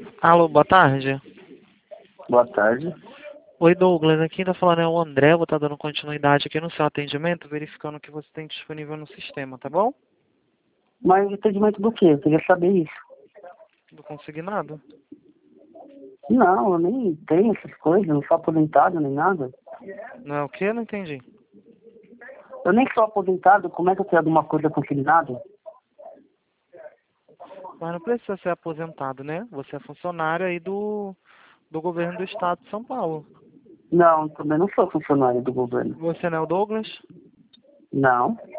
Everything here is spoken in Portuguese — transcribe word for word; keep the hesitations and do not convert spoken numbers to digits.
Alô, boa tarde. Boa tarde. Oi, Douglas. Aqui tá falando é o André. Vou estar dando continuidade aqui no seu atendimento, verificando o que você tem disponível no sistema, tá bom? Mas atendimento do quê? Eu queria saber isso. Não consegui nada. Não, eu nem tenho essas coisas, não sou aposentado nem nada. Não é o quê? Não entendi. Eu nem sou aposentado, como é que eu tenho alguma coisa consignada? Mas não precisa ser aposentado, né? Você é funcionário aí do, do governo do estado de São Paulo. Não, também não sou funcionário do governo. Você não é o Douglas? Não.